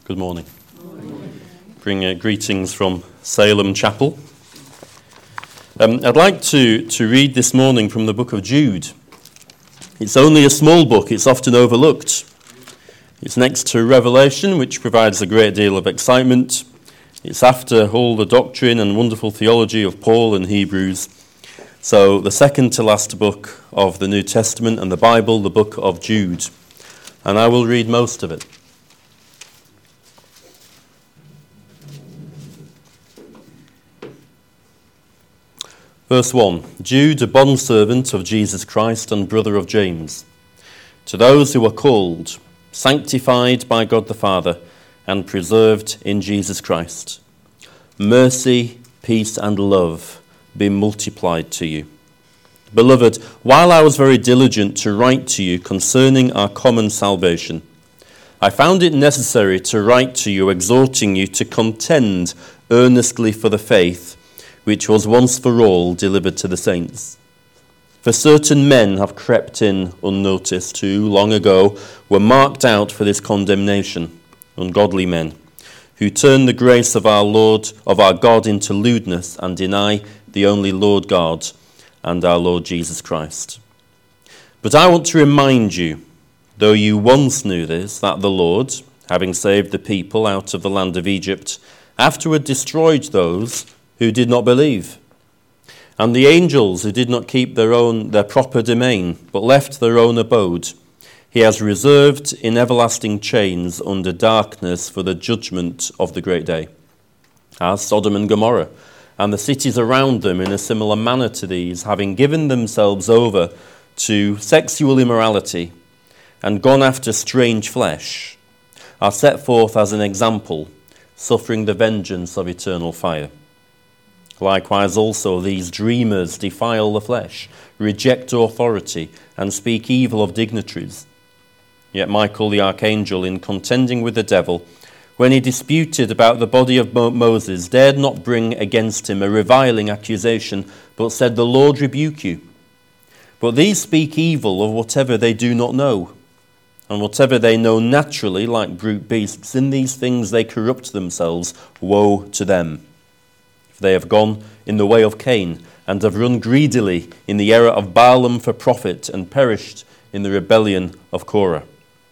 Good morning. Bring greetings from Salem Chapel. I'd like to read this morning from the book of Jude. It's only a small book, it's often overlooked. It's next to Revelation, which provides a great deal of excitement. It's after all the doctrine and wonderful theology of Paul and Hebrews. So the second to last book of the New Testament and the Bible, the book of Jude. And I will read most of it. Verse 1, Jude, a bondservant of Jesus Christ and brother of James, to those who are called, sanctified by God the Father, and preserved in Jesus Christ. Mercy, peace, and love be multiplied to you. Beloved, while I was very diligent to write to you concerning our common salvation, I found it necessary to write to you, exhorting you to contend earnestly for the faith which was once for all delivered to the saints. For certain men have crept in unnoticed, who, long ago, were marked out for this condemnation, ungodly men, who turn the grace of our God into lewdness and deny the only Lord God and our Lord Jesus Christ. But I want to remind you, though you once knew this, that the Lord, having saved the people out of the land of Egypt, afterward destroyed those who did not believe, and the angels who did not keep their proper domain, but left their own abode, he has reserved in everlasting chains under darkness for the judgment of the great day, as Sodom and Gomorrah, and the cities around them in a similar manner to these, having given themselves over to sexual immorality and gone after strange flesh, are set forth as an example, suffering the vengeance of eternal fire. Likewise also these dreamers defile the flesh, reject authority, and speak evil of dignitaries. Yet Michael the archangel, in contending with the devil, when he disputed about the body of Moses, dared not bring against him a reviling accusation, but said, "The Lord rebuke you." But these speak evil of whatever they do not know, and whatever they know naturally, like brute beasts, in these things they corrupt themselves. Woe to them! They have gone in the way of Cain, and have run greedily in the error of Balaam for profit, and perished in the rebellion of Korah.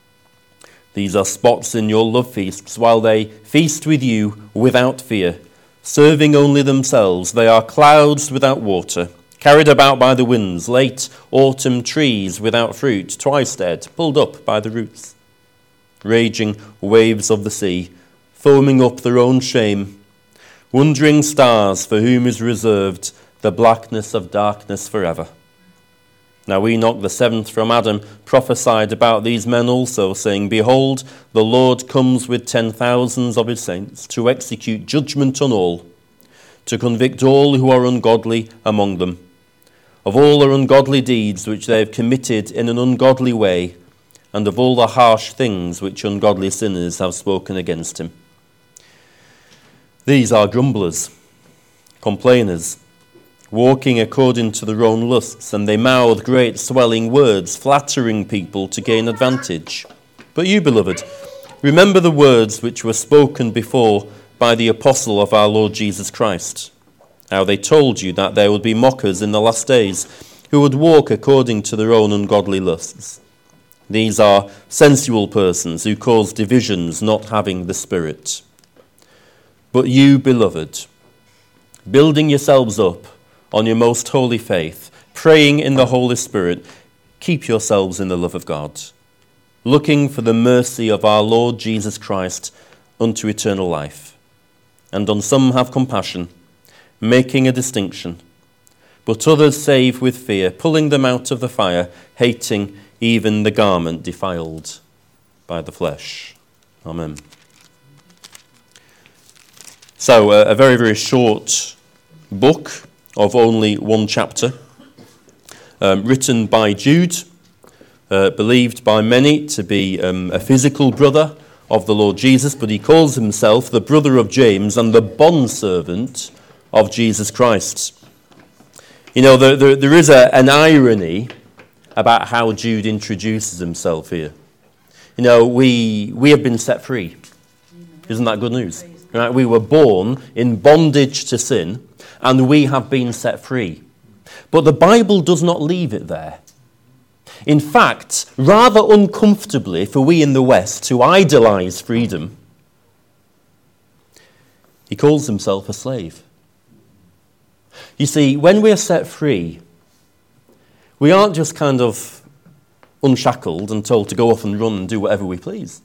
These are spots in your love feasts, while they feast with you without fear, serving only themselves. They are clouds without water, carried about by the winds, late autumn trees without fruit, twice dead, pulled up by the roots. Raging waves of the sea, foaming up their own shame, wandering stars for whom is reserved the blackness of darkness forever. Now Enoch, the seventh from Adam, prophesied about these men also, saying, Behold, the Lord comes with 10,000s of his saints to execute judgment on all, to convict all who are ungodly among them, of all their ungodly deeds which they have committed in an ungodly way, and of all the harsh things which ungodly sinners have spoken against him. These are grumblers, complainers, walking according to their own lusts, and they mouth great swelling words, flattering people to gain advantage. But you, beloved, remember the words which were spoken before by the apostle of our Lord Jesus Christ, how they told you that there would be mockers in the last days, who would walk according to their own ungodly lusts. These are sensual persons who cause divisions, not having the Spirit. But you, beloved, building yourselves up on your most holy faith, praying in the Holy Spirit, keep yourselves in the love of God, looking for the mercy of our Lord Jesus Christ unto eternal life. And on some have compassion, making a distinction, but others save with fear, pulling them out of the fire, hating even the garment defiled by the flesh. Amen. So, a very, very short book of only one chapter, written by Jude, believed by many to be a physical brother of the Lord Jesus, but he calls himself the brother of James and the bondservant of Jesus Christ. You know, there is an irony about how Jude introduces himself here. You know, we have been set free. Isn't that good news? Right? We were born in bondage to sin, and we have been set free. But the Bible does not leave it there. In fact, rather uncomfortably for we in the West who idolize freedom, he calls himself a slave. You see, when we are set free, we aren't just kind of unshackled and told to go off and run and do whatever we please.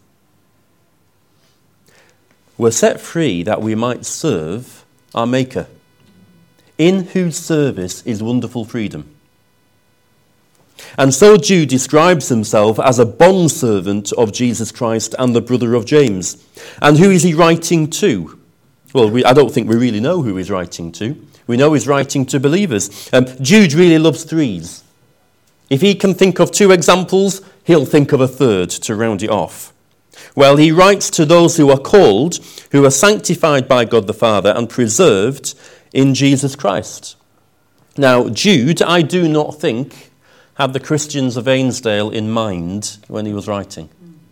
We're set free that we might serve our Maker, in whose service is wonderful freedom. And so Jude describes himself as a bondservant of Jesus Christ and the brother of James. And who is he writing to? Well, I don't think we really know who he's writing to. We know he's writing to believers. Jude really loves threes. If he can think of two examples, he'll think of a third to round it off. Well, he writes to those who are called, who are sanctified by God the Father and preserved in Jesus Christ. Now, Jude, I do not think, had the Christians of Ainsdale in mind when he was writing.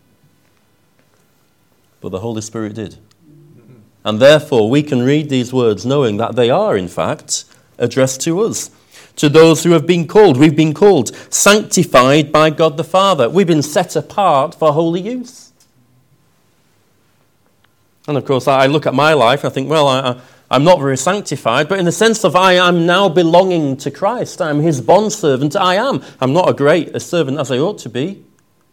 But the Holy Spirit did. And therefore, we can read these words knowing that they are, in fact, addressed to us. To those who have been called. We've been called, sanctified by God the Father. We've been set apart for holy use. And of course, I look at my life, I think, well, I'm not very sanctified, but in the sense of I am now belonging to Christ. I'm his bondservant. I am. I'm not a servant as I ought to be.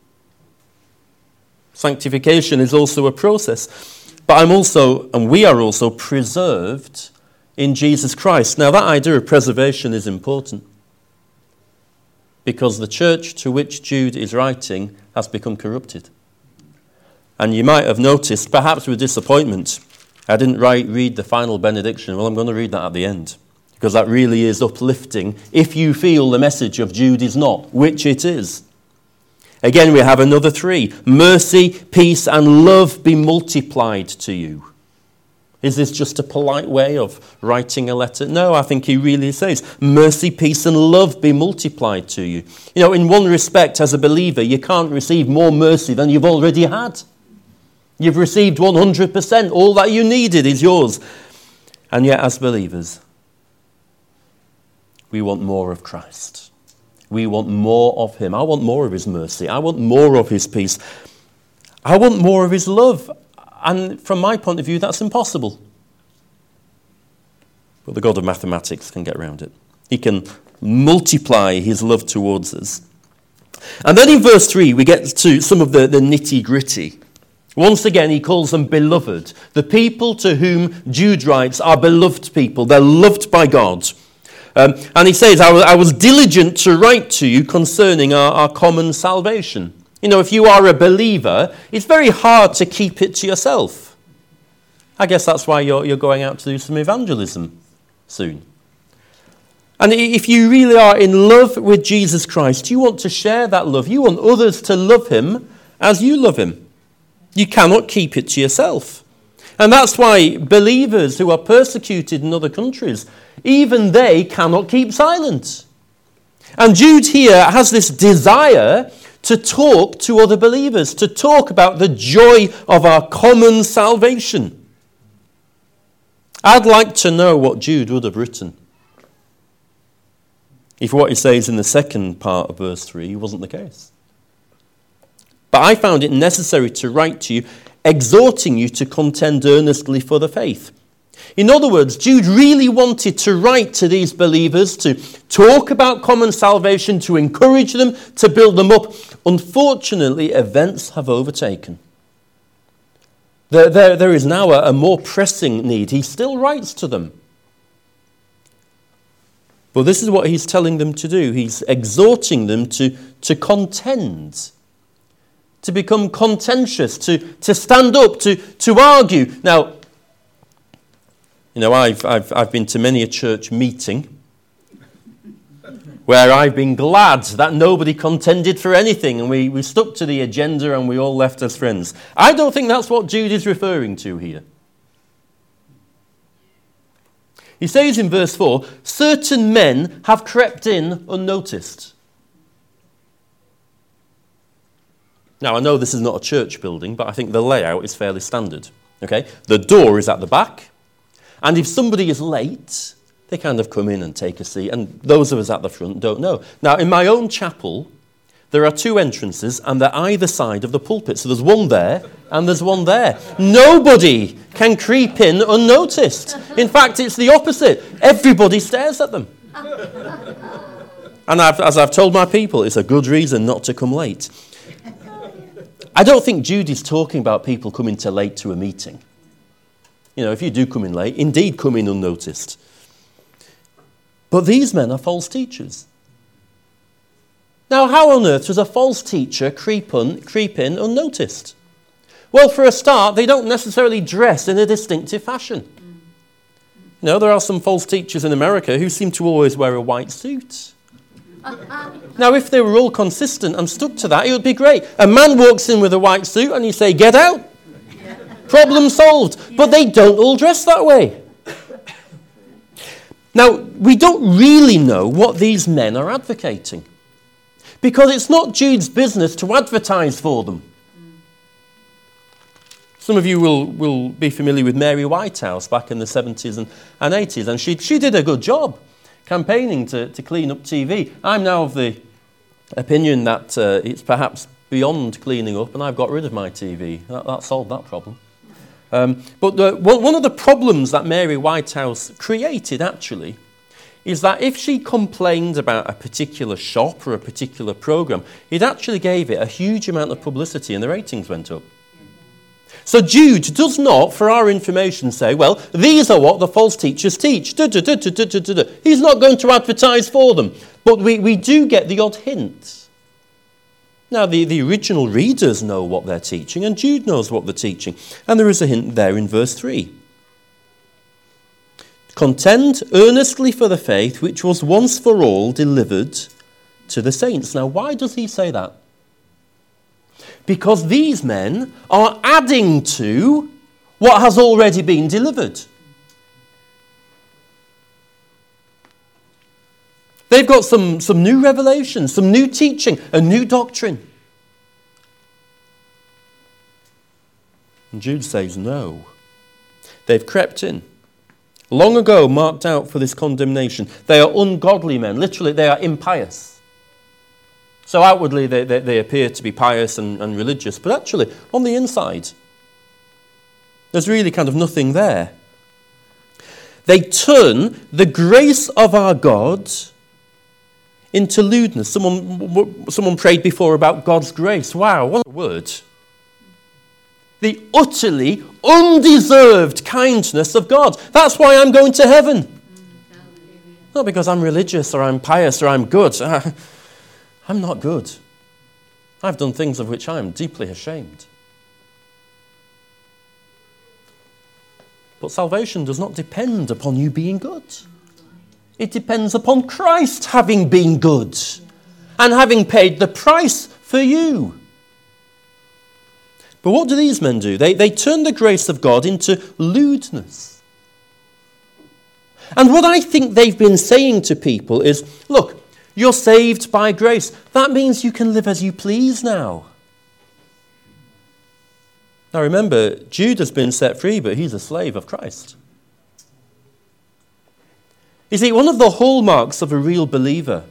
Sanctification is also a process. But we are also preserved in Jesus Christ. Now, that idea of preservation is important because the church to which Jude is writing has become corrupted. And you might have noticed, perhaps with disappointment, I didn't read the final benediction. Well, I'm going to read that at the end because that really is uplifting if you feel the message of Jude is not, which it is. Again, we have another three. Mercy, peace, and love be multiplied to you. Is this just a polite way of writing a letter? No, I think he really says, mercy, peace, and love be multiplied to you. You know, in one respect, as a believer, you can't receive more mercy than you've already had. You've received 100%. All that you needed is yours. And yet, as believers, we want more of Christ. We want more of him. I want more of his mercy. I want more of his peace. I want more of his love. And from my point of view, that's impossible. But the God of mathematics can get around it. He can multiply his love towards us. And then in verse 3, we get to some of the nitty-gritty. Once again, he calls them beloved. The people to whom Jude writes are beloved people. They're loved by God. And he says, I was diligent to write to you concerning our common salvation. You know, if you are a believer, it's very hard to keep it to yourself. I guess that's why you're going out to do some evangelism soon. And if you really are in love with Jesus Christ, you want to share that love. You want others to love him as you love him. You cannot keep it to yourself. And that's why believers who are persecuted in other countries, even they cannot keep silent. And Jude here has this desire to talk to other believers, to talk about the joy of our common salvation. I'd like to know what Jude would have written if what he says in the second part of verse 3 wasn't the case. But I found it necessary to write to you, exhorting you to contend earnestly for the faith. In other words, Jude really wanted to write to these believers, to talk about common salvation, to encourage them, to build them up. Unfortunately, events have overtaken. There is now a more pressing need. He still writes to them. But this is what he's telling them to do. He's exhorting them to contend, to become contentious, to stand up, to argue. Now, you know, I've been to many a church meeting where I've been glad that nobody contended for anything and we stuck to the agenda and we all left as friends. I don't think that's what Jude is referring to here. He says in verse 4, certain men have crept in unnoticed. Now, I know this is not a church building, but I think the layout is fairly standard. Okay? The door is at the back. And if somebody is late, they kind of come in and take a seat. And those of us at the front don't know. Now, in my own chapel, there are 2 entrances, and they're either side of the pulpit. So there's one there, and there's one there. Nobody can creep in unnoticed. In fact, it's the opposite. Everybody stares at them. And as I've told my people, it's a good reason not to come late. I don't think Jude is talking about people coming too late to a meeting. You know, if you do come in late, indeed come in unnoticed. But these men are false teachers. Now, how on earth does a false teacher creep in unnoticed? Well, for a start, they don't necessarily dress in a distinctive fashion. You know, there are some false teachers in America who seem to always wear a white suit. Now, if they were all consistent and stuck to that, it would be great. A man walks in with a white suit and you say, "Get out." Problem solved. But they don't all dress that way. Now, we don't really know what these men are advocating, because it's not Jude's business to advertise for them. Some of you will be familiar with Mary Whitehouse back in the 70s and 80s, and she did a good job campaigning to clean up TV. I'm now of the opinion that it's perhaps beyond cleaning up, and I've got rid of my TV. That solved that problem. But one of the problems that Mary Whitehouse created, actually, is that if she complained about a particular shop or a particular program, it actually gave it a huge amount of publicity and the ratings went up. So Jude does not, for our information, say, well, these are what the false teachers teach. He's not going to advertise for them. But we do get the odd hint. Now, the original readers know what they're teaching, and Jude knows what they're teaching. And there is a hint there in verse 3. Contend earnestly for the faith which was once for all delivered to the saints. Now, why does he say that? Because these men are adding to what has already been delivered. They've got some new revelations, some new teaching, a new doctrine. And Jude says no. They've crept in. Long ago marked out for this condemnation. They are ungodly men. Literally, they are impious. So outwardly, they appear to be pious and religious. But actually, on the inside, there's really kind of nothing there. They turn the grace of our God into lewdness. Someone prayed before about God's grace. Wow, what a word. The utterly undeserved kindness of God. That's why I'm going to heaven. Not because I'm religious or I'm pious or I'm good. I'm not good. I've done things of which I am deeply ashamed. But salvation does not depend upon you being good. It depends upon Christ having been good and having paid the price for you. But what do these men do? They turn the grace of God into lewdness. And what I think they've been saying to people is, look, you're saved by grace. That means you can live as you please now. Now remember, Jude has been set free, but he's a slave of Christ. You see, one of the hallmarks of a real believer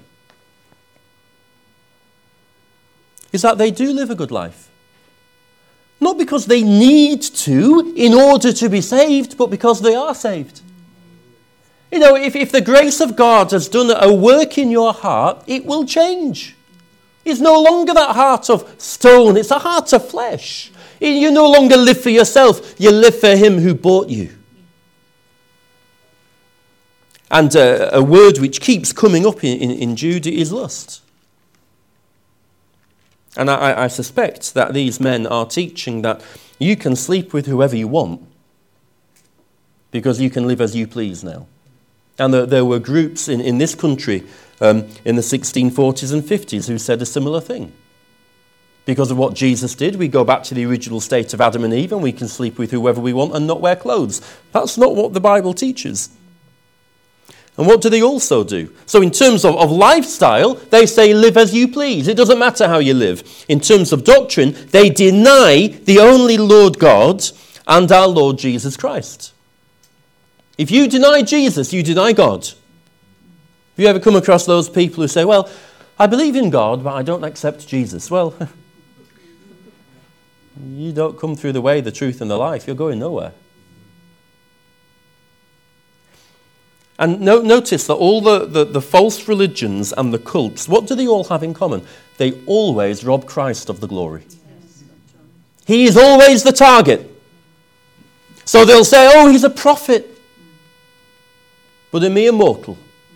is that they do live a good life. Not because they need to in order to be saved, but because they are saved. You know, if the grace of God has done a work in your heart, it will change. It's no longer that heart of stone, it's a heart of flesh. You no longer live for yourself, you live for him who bought you. And a word which keeps coming up in Jude is lust. And I suspect that these men are teaching that you can sleep with whoever you want because you can live as you please now. And there were groups in this country in the 1640s and 50s who said a similar thing. Because of what Jesus did, we go back to the original state of Adam and Eve and we can sleep with whoever we want and not wear clothes. That's not what the Bible teaches. And what do they also do? So in terms of lifestyle, they say live as you please. It doesn't matter how you live. In terms of doctrine, they deny the only Lord God and our Lord Jesus Christ. If you deny Jesus, you deny God. Have you ever come across those people who say, well, I believe in God, but I don't accept Jesus? Well, you don't come through the way, the truth, and the life. You're going nowhere. And notice that all the false religions and the cults, what do they all have in common? They always rob Christ of the glory. He is always the target. So they'll say, oh, he's a prophet, but a mere mortal.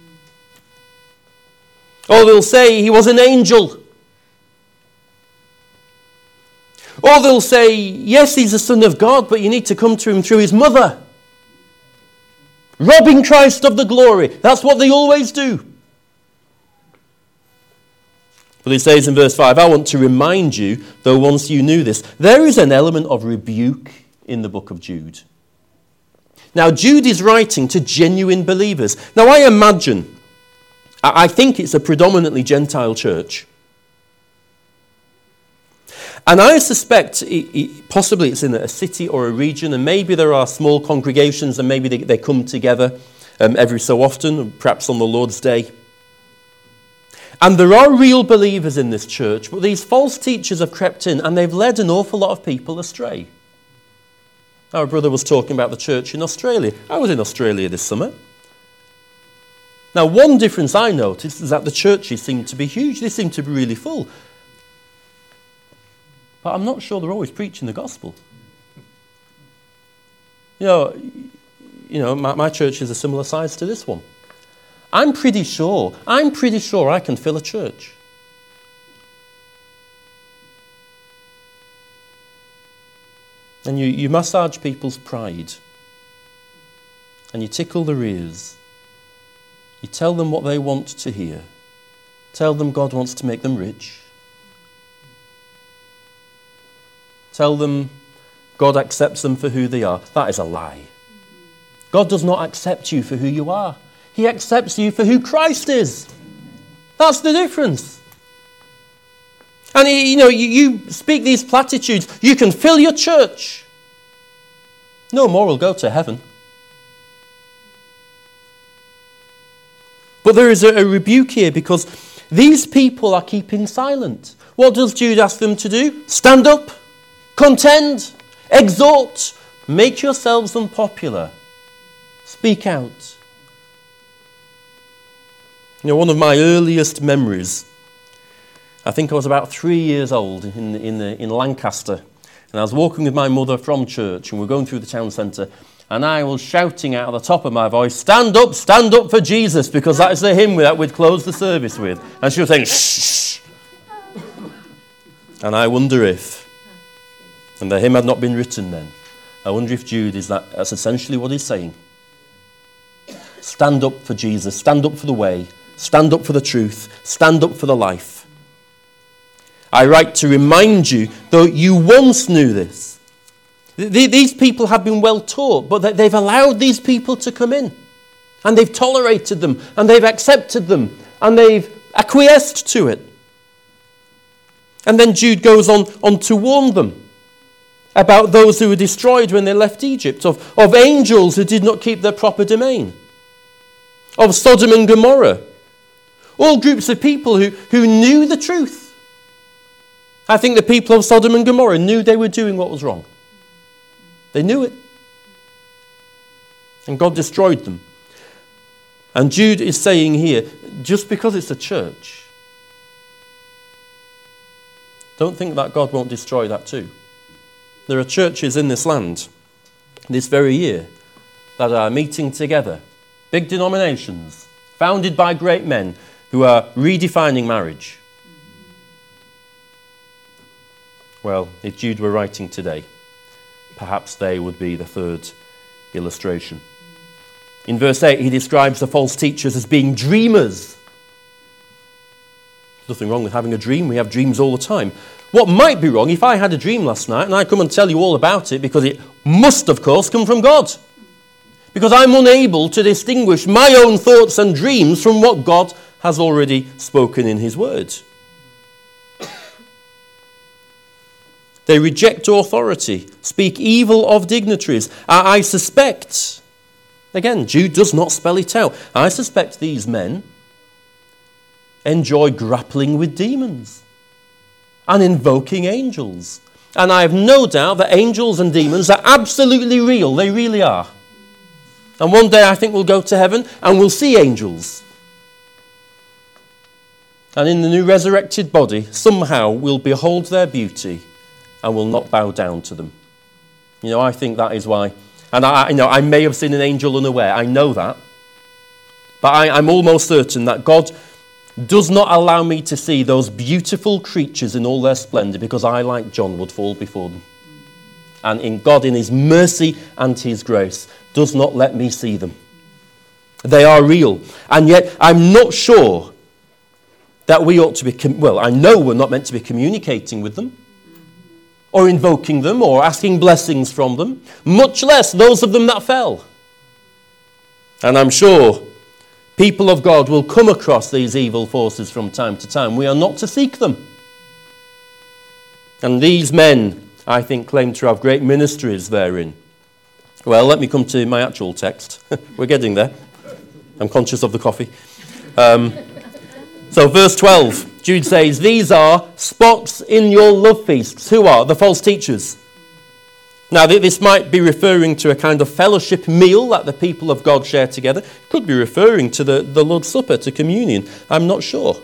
Or they'll say he was an angel. Or they'll say, yes, he's the Son of God, but you need to come to him through his mother. Robbing Christ of the glory. That's what they always do. But he says in verse 5, I want to remind you, though once you knew this, there is an element of rebuke in the book of Jude. Now, Jude is writing to genuine believers. Now, I think it's a predominantly Gentile church. And I suspect possibly it's in a city or a region, and maybe there are small congregations, and maybe they come together every so often, perhaps on the Lord's Day. And there are real believers in this church, but these false teachers have crept in, and they've led an awful lot of people astray. Our brother was talking about the church in Australia. I was in Australia this summer. Now, one difference I noticed is that the churches seem to be huge. They seem to be really full. But I'm not sure they're always preaching the gospel. You know, my church is a similar size to this one. I'm pretty sure I can fill a church. And you massage people's pride. And you tickle their ears. You tell them what they want to hear. Tell them God wants to make them rich. Tell them God accepts them for who they are. That is a lie. God does not accept you for who you are. He accepts you for who Christ is. That's the difference. And you speak these platitudes. You can fill your church. No more will go to heaven. But there is a rebuke here because these people are keeping silent. What does Jude ask them to do? Stand up, contend, exhort, make yourselves unpopular, speak out. One of my earliest memories, I think I was about 3 years old in Lancaster, and I was walking with my mother from church, and we were going through the town centre, and I was shouting out at the top of my voice, stand up for Jesus, because that is the hymn that we'd close the service with. And she was saying, shh. And I wonder if, and the hymn had not been written then, I wonder if Jude that's essentially what he's saying. Stand up for Jesus, stand up for the way, stand up for the truth, stand up for the life. I write to remind you, though you once knew this. These people have been well taught, but they've allowed these people to come in. And they've tolerated them, and they've accepted them, and they've acquiesced to it. And then Jude goes on to warn them about those who were destroyed when they left Egypt, of angels who did not keep their proper domain, of Sodom and Gomorrah. All groups of people who knew the truth. I think the people of Sodom and Gomorrah knew they were doing what was wrong. They knew it. And God destroyed them. And Jude is saying here, just because it's a church, don't think that God won't destroy that too. There are churches in this land, this very year, that are meeting together. Big denominations, founded by great men who are redefining marriage. Well, if Jude were writing today, perhaps they would be the third illustration. In verse 8, he describes the false teachers as being dreamers. There's nothing wrong with having a dream. We have dreams all the time. What might be wrong, if I had a dream last night and I come and tell you all about it, because it must, of course, come from God. Because I'm unable to distinguish my own thoughts and dreams from what God has already spoken in his word. They reject authority, speak evil of dignitaries. I suspect, again, Jude does not spell it out, I suspect these men enjoy grappling with demons and invoking angels. And I have no doubt that angels and demons are absolutely real. They really are. And one day I think we'll go to heaven and we'll see angels. And in the new resurrected body, somehow we'll behold their beauty and will not bow down to them. I think that is why. And I may have seen an angel unaware. I know that. But I'm almost certain that God does not allow me to see those beautiful creatures in all their splendour because I, like John, would fall before them. And in God, in his mercy and his grace, does not let me see them. They are real. And yet I'm not sure that we ought to be, I know we're not meant to be communicating with them or invoking them or asking blessings from them, much less those of them that fell. And I'm sure people of God will come across these evil forces from time to time. We are not to seek them. And these men, I think, claim to have great ministries therein. Well, let me come to my actual text. We're getting there. I'm conscious of the coffee. So verse 12, Jude says, these are spots in your love feasts. Who are? The false teachers. Now, this might be referring to a kind of fellowship meal that the people of God share together. Could be referring to the Lord's Supper, to communion. I'm not sure.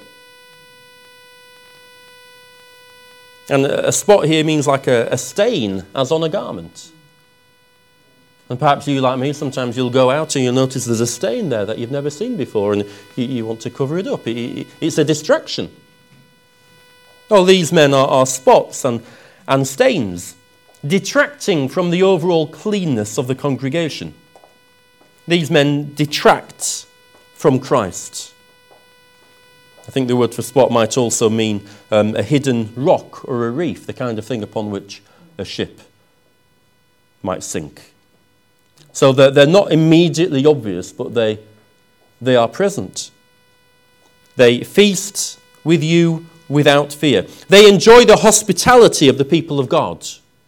And a spot here means like a stain, as on a garment. And perhaps you, like me, sometimes you'll go out and you'll notice there's a stain there that you've never seen before, and you want to cover it up. It's a distraction. Oh, these men are spots and stains, detracting from the overall cleanness of the congregation. These men detract from Christ. I think the word for spot might also mean a hidden rock or a reef, the kind of thing upon which a ship might sink. So they're not immediately obvious, but they are present. They feast with you without fear. They enjoy the hospitality of the people of God.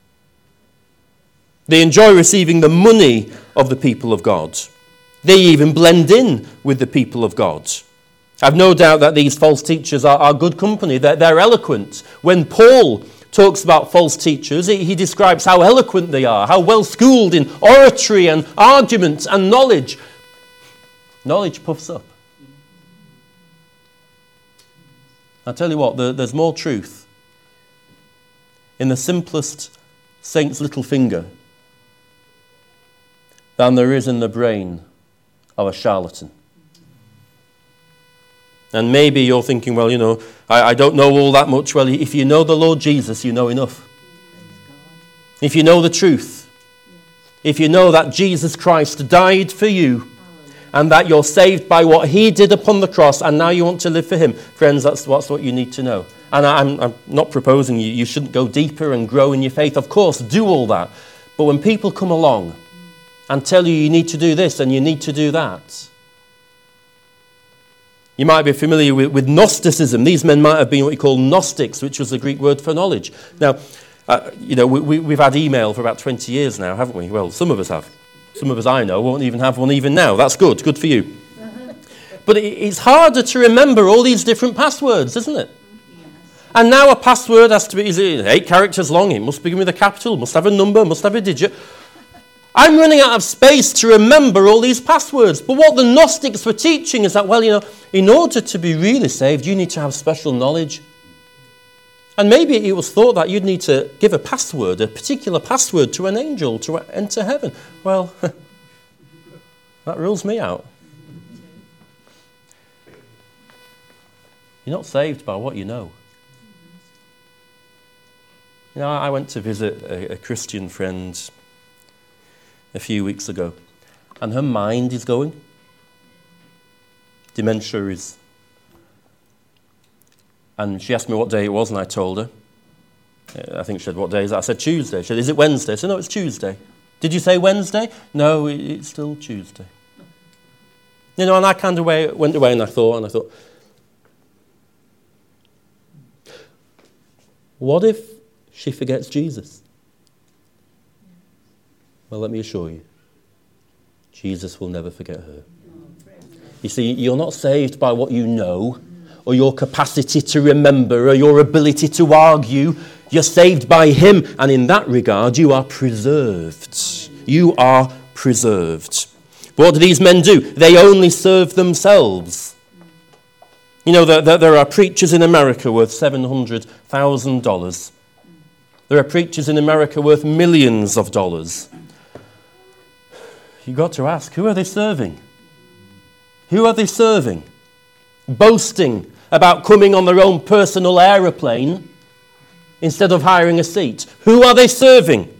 They enjoy receiving the money of the people of God. They even blend in with the people of God. I've no doubt that these false teachers are good company. They're eloquent. When Paul talks about false teachers, he describes how eloquent they are, how well schooled in oratory and argument and knowledge. Knowledge puffs up. I tell you what, there's more truth in the simplest saint's little finger than there is in the brain of a charlatan. And maybe you're thinking, well, I don't know all that much. Well, if you know the Lord Jesus, you know enough. If you know the truth, if you know that Jesus Christ died for you and that you're saved by what he did upon the cross and now you want to live for him, friends, that's what you need to know. And I'm not proposing you shouldn't go deeper and grow in your faith. Of course, do all that. But when people come along and tell you need to do this and you need to do that, you might be familiar with Gnosticism. These men might have been what you call Gnostics, which was the Greek word for knowledge. Now, we've had email for about 20 years now, haven't we? Well, some of us have. Some of us I know won't even have one even now. That's good. Good for you. But it's harder to remember all these different passwords, isn't it? Yes. And now a password has to be, is it 8 characters long? It must begin with a capital, must have a number, must have a digit. I'm running out of space to remember all these passwords. But what the Gnostics were teaching is that, in order to be really saved, you need to have special knowledge. And maybe it was thought that you'd need to give a password, a particular password to an angel to enter heaven. Well, that rules me out. You're not saved by what you know. I went to visit a Christian friend a few weeks ago, and her mind is going. Dementia is. And she asked me what day it was, and I told her. I think she said, what day is that? I said, Tuesday. She said, is it Wednesday? I said, no, it's Tuesday. Did you say Wednesday? No, it's still Tuesday. And I kind of went away and I thought, what if she forgets Jesus. Well, let me assure you, Jesus will never forget her. You see, you're not saved by what you know, or your capacity to remember, or your ability to argue. You're saved by him, and in that regard, you are preserved. You are preserved. But what do these men do? They only serve themselves. You know, there are preachers in America worth $700,000. There are preachers in America worth millions of dollars. You've got to ask, who are they serving? Who are they serving? Boasting about coming on their own personal aeroplane instead of hiring a seat. Who are they serving?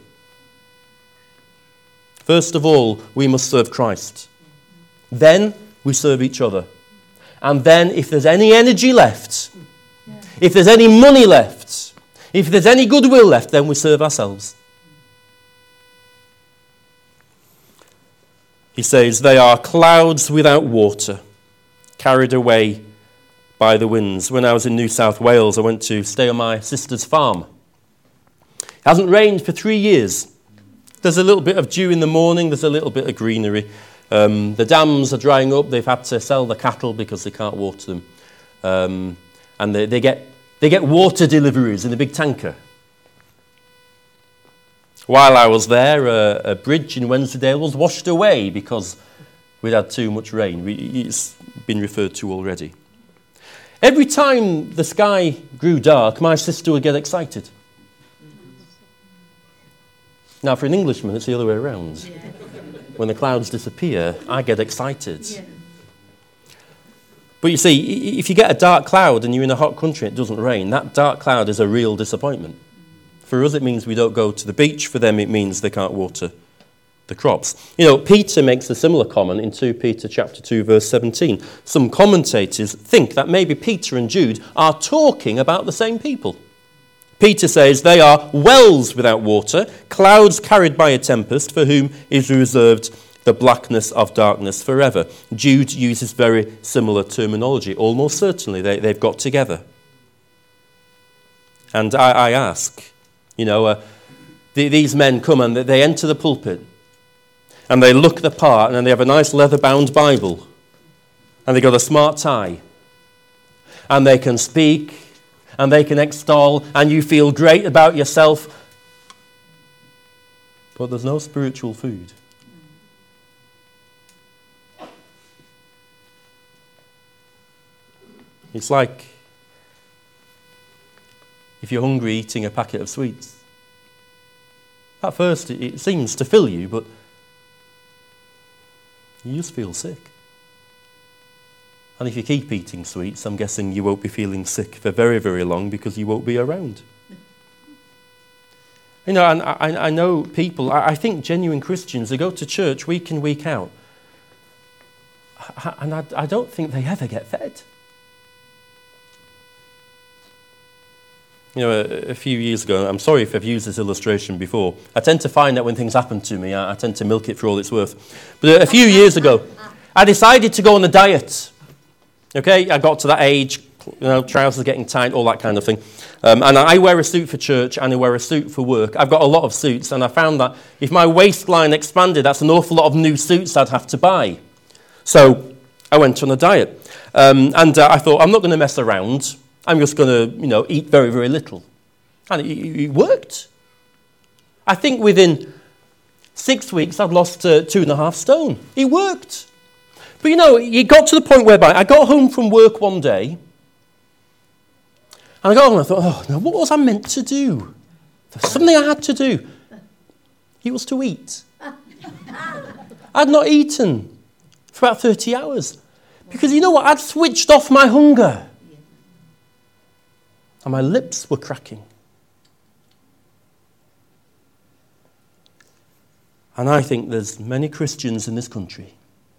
First of all, we must serve Christ. Then we serve each other. And then if there's any energy left, if there's any money left, if there's any goodwill left, then we serve ourselves. He says, they are clouds without water, carried away by the winds. When I was in New South Wales, I went to stay on my sister's farm. It hasn't rained for 3 years. There's a little bit of dew in the morning, there's a little bit of greenery. The dams are drying up, they've had to sell the cattle because they can't water them. And they get water deliveries in a big tanker. While I was there, a bridge in Wensleydale was washed away because we'd had too much rain. It's been referred to already. Every time the sky grew dark, my sister would get excited. Now, for an Englishman, it's the other way around. Yeah. When the clouds disappear, I get excited. Yeah. But you see, if you get a dark cloud and you're in a hot country and it doesn't rain, that dark cloud is a real disappointment. For us, it means we don't go to the beach. For them, it means they can't water the crops. You know, Peter makes a similar comment in 2 Peter chapter 2, verse 17. Some commentators think that maybe Peter and Jude are talking about the same people. Peter says they are wells without water, clouds carried by a tempest, for whom is reserved the blackness of darkness forever. Jude uses very similar terminology. Almost certainly they've got together. And I ask, you know, these men come and they enter the pulpit and they look the part and they have a nice leather-bound Bible and they've got a smart tie and they can speak and they can extol and you feel great about yourself, but there's no spiritual food. It's like if you're hungry eating a packet of sweets. At first it seems to fill you, but you just feel sick. And if you keep eating sweets, I'm guessing you won't be feeling sick for very, very long because you won't be around. You know, and I know people, I think genuine Christians, they go to church week in, week out, and I don't think they ever get fed. You know, a few years ago, I'm sorry if I've used this illustration before, I tend to find that when things happen to me, I tend to milk it for all it's worth. But a few years ago, I decided to go on a diet. Okay, I got to that age, you know, trousers getting tight, all that kind of thing. And I wear a suit for church and I wear a suit for work. I've got a lot of suits, and I found that if my waistline expanded, that's an awful lot of new suits I'd have to buy. So I went on a diet. And I thought, I'm not going to mess around. I'm just going to, you know, eat very, very little. And it worked. I think within 6 weeks, I'd lost 2.5 stone. It worked. But, you know, it got to the point whereby I got home from work one day, and I got home and I thought, oh, no, what was I meant to do? There's something I had to do. It was to eat. I'd not eaten for about 30 hours. Because, you know what, I'd switched off my hunger. And my lips were cracking. And I think there's many Christians in this country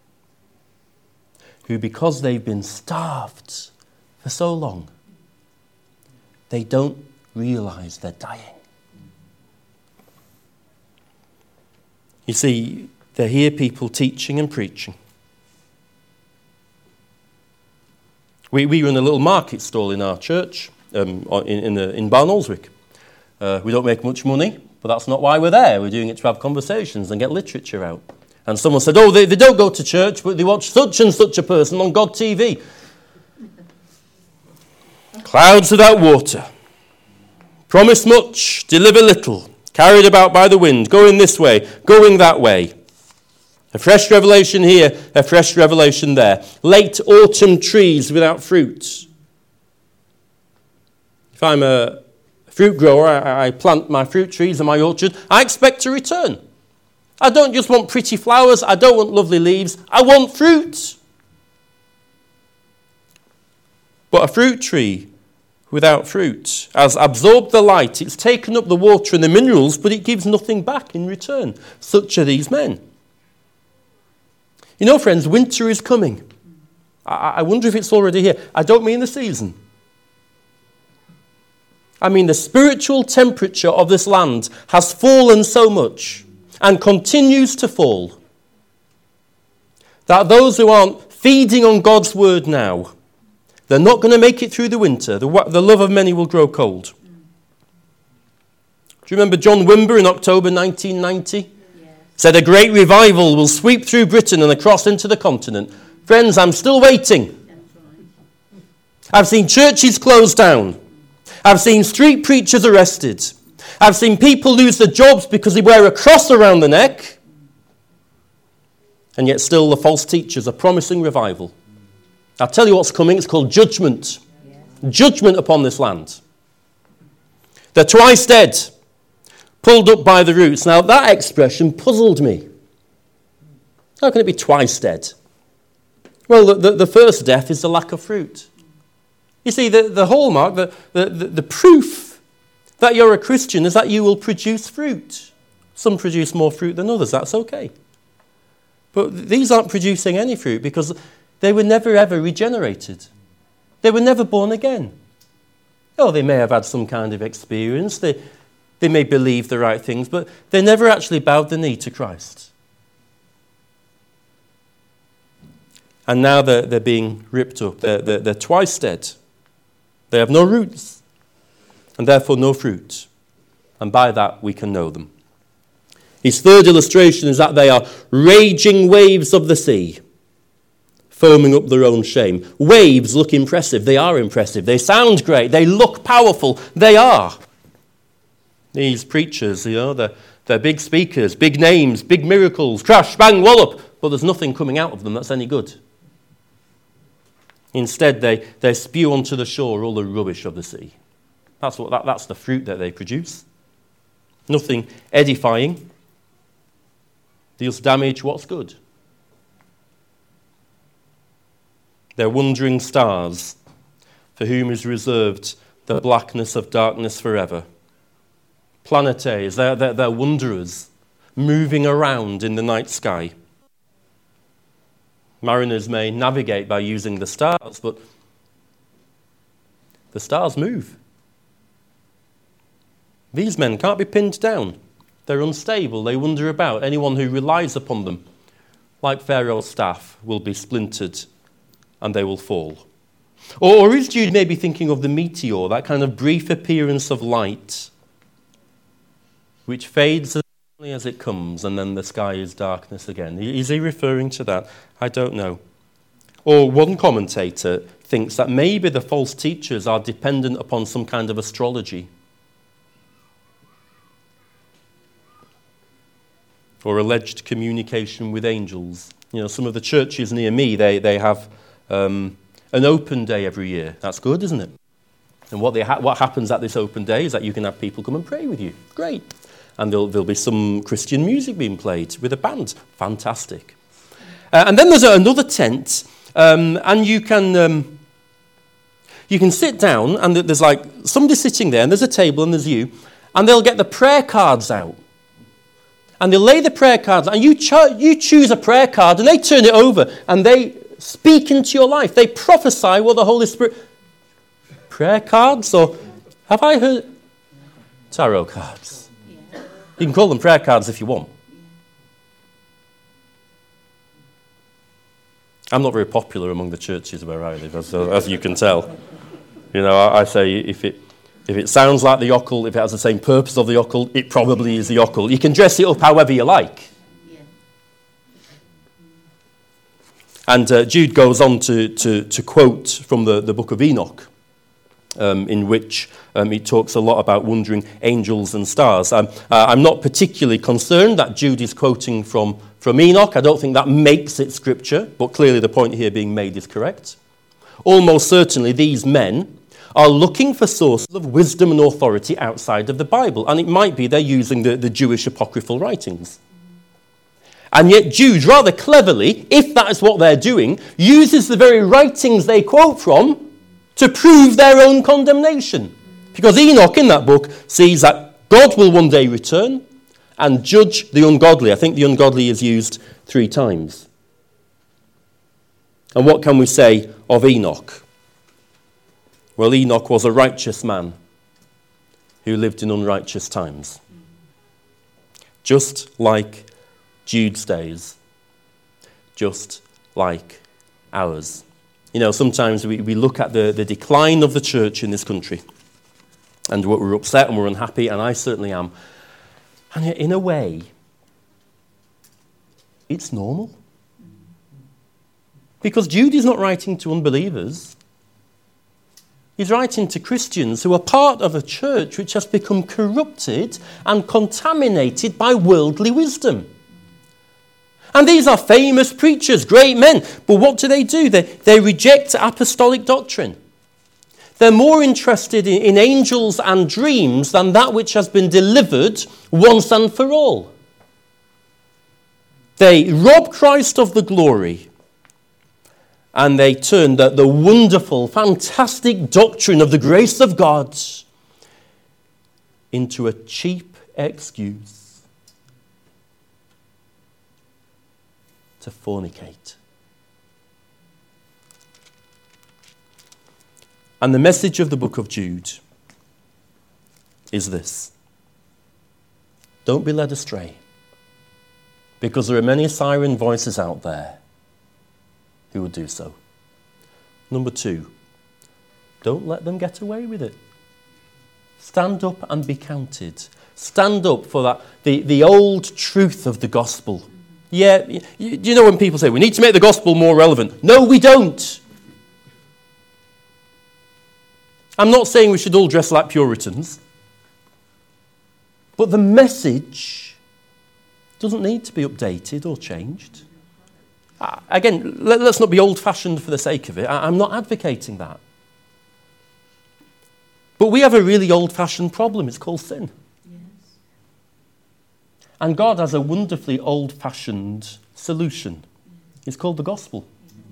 who, because they've been starved for so long, they don't realize they're dying. You see, they hear people teaching and preaching. We run a little market stall in our church in Barnoldswick. We don't make much money, but that's not why we're there. We're doing it to have conversations and get literature out. And someone said, oh, they don't go to church, but they watch such and such a person on God TV. Clouds without water. Promise much, deliver little. Carried about by the wind, going this way, going that way. A fresh revelation here, a fresh revelation there. Late autumn trees without fruit. If I'm a fruit grower, I plant my fruit trees in my orchard, I expect a return. I don't just want pretty flowers, I don't want lovely leaves, I want fruit. But a fruit tree without fruit has absorbed the light, it's taken up the water and the minerals, but it gives nothing back in return. Such are these men. You know, friends, winter is coming. I wonder if it's already here. I don't mean the season. I mean the spiritual temperature of this land has fallen so much and continues to fall that those who aren't feeding on God's word now, they're not going to make it through the winter. The love of many will grow cold. Do you remember John Wimber in October 1990? Said a great revival will sweep through Britain and across into the continent. Friends, I'm still waiting. I've seen churches closed down. I've seen street preachers arrested. I've seen people lose their jobs because they wear a cross around the neck. And yet still the false teachers are promising revival. I'll tell you what's coming. It's called judgment. Judgment upon this land. They're twice dead. Pulled up by the roots. Now, that expression puzzled me. How can it be twice dead? Well, the first death is the lack of fruit. You see, the hallmark, the proof that you're a Christian is that you will produce fruit. Some produce more fruit than others. That's okay. But these aren't producing any fruit because they were never, ever regenerated. They were never born again. Oh, they may have had some kind of experience. They may believe the right things, but they never actually bowed the knee to Christ. And now they're being ripped up. They're twice dead. They have no roots, and therefore no fruit. And by that we can know them. His third illustration is that they are raging waves of the sea, foaming up their own shame. Waves look impressive. They are impressive. They sound great. They look powerful. They are. These preachers, they're big speakers, big names, big miracles, crash, bang, wallop, but there's nothing coming out of them that's any good. Instead, they spew onto the shore all the rubbish of the sea. That's the fruit that they produce. Nothing edifying. They just damage what's good. They're wandering stars, for whom is reserved the blackness of darkness forever. Planetes, they're wanderers, moving around in the night sky. Mariners may navigate by using the stars, but the stars move. These men can't be pinned down. They're unstable, they wander about. Anyone who relies upon them, like Pharaoh's staff, will be splintered and they will fall. Or is Jude maybe thinking of the meteor, that kind of brief appearance of light, which fades as quickly as it comes, and then the sky is darkness again? Is he referring to that? I don't know. Or one commentator thinks that maybe the false teachers are dependent upon some kind of astrology, or alleged communication with angels. Some of the churches near me, they have an open day every year. That's good, isn't it? And what happens at this open day is that you can have people come and pray with you. Great. And there'll be some Christian music being played with a band. Fantastic. And then there's another tent, and you can sit down, and there's like somebody sitting there, and there's a table, and there's you, and they'll get the prayer cards out. And they lay the prayer cards, and you choose a prayer card, and they turn it over, and they speak into your life. They prophesy what the Holy Spirit... Prayer cards? Or have I heard... Tarot cards. You can call them prayer cards if you want. I'm not very popular among the churches where I live, as you can tell. I say if If it sounds like the occult, if it has the same purpose of the occult, it probably is the occult. You can dress it up however you like. Yeah. And Jude goes on to quote from the book of Enoch, in which he talks a lot about wandering angels and stars. I'm not particularly concerned that Jude is quoting from Enoch. I don't think that makes it scripture, but clearly the point here being made is correct. Almost certainly these men are looking for sources of wisdom and authority outside of the Bible, and it might be they're using the Jewish apocryphal writings. And yet Jude, rather cleverly, if that is what they're doing, uses the very writings they quote from to prove their own condemnation. Because Enoch in that book sees that God will one day return and judge the ungodly. I think the ungodly is used 3 times. And what can we say of Enoch? Well, Enoch was a righteous man who lived in unrighteous times. Just like Jude's days. Just like ours. You know, sometimes we look at the decline of the church in this country and we're upset and we're unhappy, and I certainly am. And yet, in a way, it's normal. Because Jude is not writing to unbelievers. He's writing to Christians who are part of a church which has become corrupted and contaminated by worldly wisdom. And these are famous preachers, great men. But what do? They reject apostolic doctrine. They're more interested in angels and dreams than that which has been delivered once and for all. They rob Christ of the glory, and they turn the wonderful, fantastic doctrine of the grace of God into a cheap excuse to fornicate. And the message of the book of Jude is this: don't be led astray, because there are many siren voices out there who would do so. Number 2, don't let them get away with it. Stand up and be counted. Stand up for that, the old truth of the gospel. Yeah, you know when people say, we need to make the gospel more relevant. No, we don't. I'm not saying we should all dress like Puritans. But the message doesn't need to be updated or changed. Again, let's not be old-fashioned for the sake of it. I'm not advocating that. But we have a really old-fashioned problem. It's called sin. Yes. And God has a wonderfully old-fashioned solution. It's called the gospel.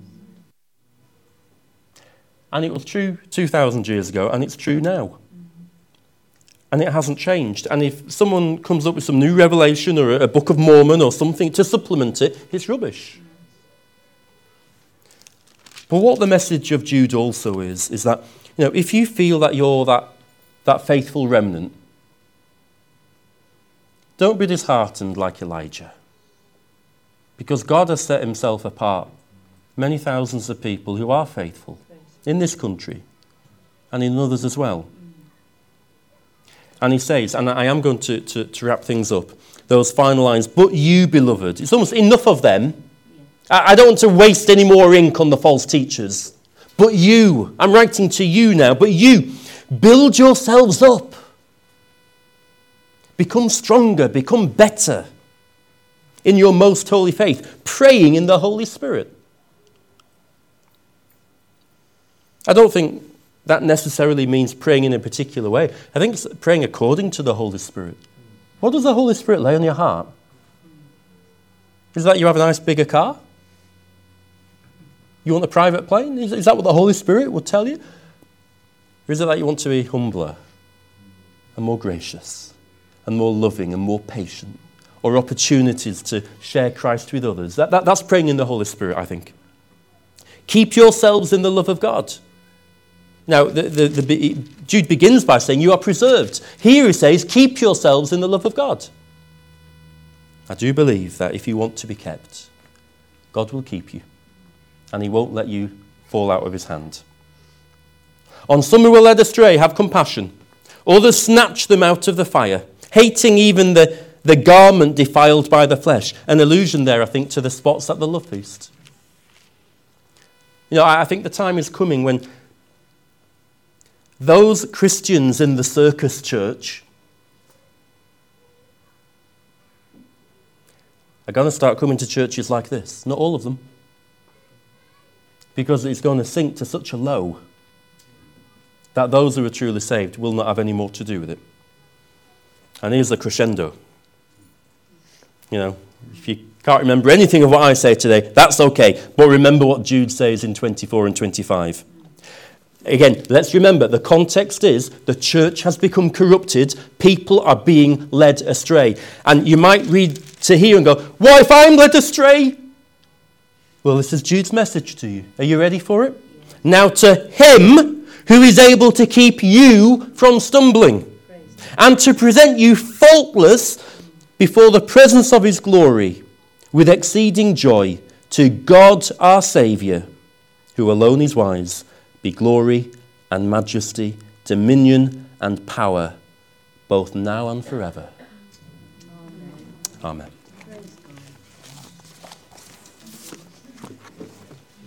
And it was true 2,000 years ago, and it's true now. And it hasn't changed. And if someone comes up with some new revelation or a Book of Mormon or something to supplement it, it's rubbish. But what the message of Jude also is that, you know, if you feel that you're that faithful remnant, don't be disheartened like Elijah. Because God has set himself apart many thousands of people who are faithful in this country and in others as well. And he says, and I am going to wrap things up, those final lines, but you, beloved, it's almost enough of them. I don't want to waste any more ink on the false teachers. But you, I'm writing to you now, but you, build yourselves up. Become stronger, become better in your most holy faith, praying in the Holy Spirit. I don't think that necessarily means praying in a particular way. I think it's praying according to the Holy Spirit. What does the Holy Spirit lay on your heart? Is that you have a nice bigger car? You want a private plane? Is that what the Holy Spirit would tell you? Or is it that you want to be humbler and more gracious and more loving and more patient? Or opportunities to share Christ with others? That's praying in the Holy Spirit, I think. Keep yourselves in the love of God. Now, Jude begins by saying you are preserved. Here he says, keep yourselves in the love of God. I do believe that if you want to be kept, God will keep you. And he won't let you fall out of his hand. On some who are led astray, have compassion. Others snatch them out of the fire, hating even the garment defiled by the flesh. An allusion there, I think, to the spots at the love feast. You know, I think the time is coming when those Christians in the circus church are going to start coming to churches like this. Not all of them. Because it's going to sink to such a low that those who are truly saved will not have any more to do with it. And here's the crescendo. You know, if you can't remember anything of what I say today, that's okay. But remember what Jude says in 24 and 25. Again, let's remember, the context is the church has become corrupted. People are being led astray. And you might read to here and go, what if I'm led astray? Well, this is Jude's message to you. Are you ready for it? Now to him who is able to keep you from stumbling and to present you faultless before the presence of his glory with exceeding joy, to God our Saviour, who alone is wise, be glory and majesty, dominion and power, both now and forever. Amen. Amen.